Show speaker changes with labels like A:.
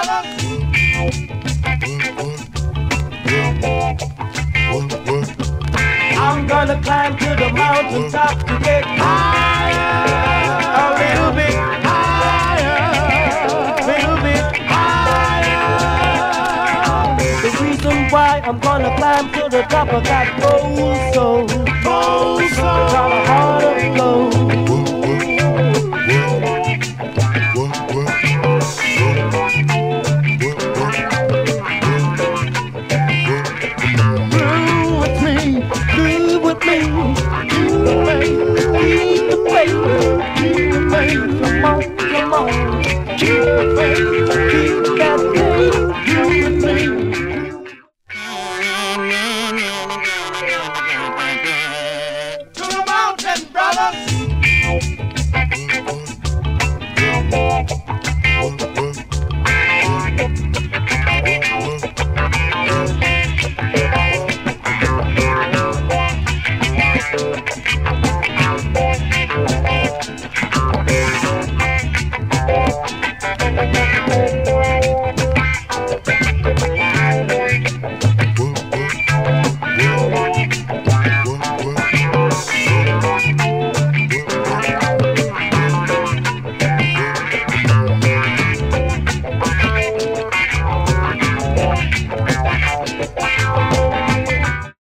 A: I'm gonna climb to the mountain top to get higher, a little bit higher, little bit higher. The reason why I'm gonna climb to the top of that gold soul, got a heart of gold. Come on, keep the faith.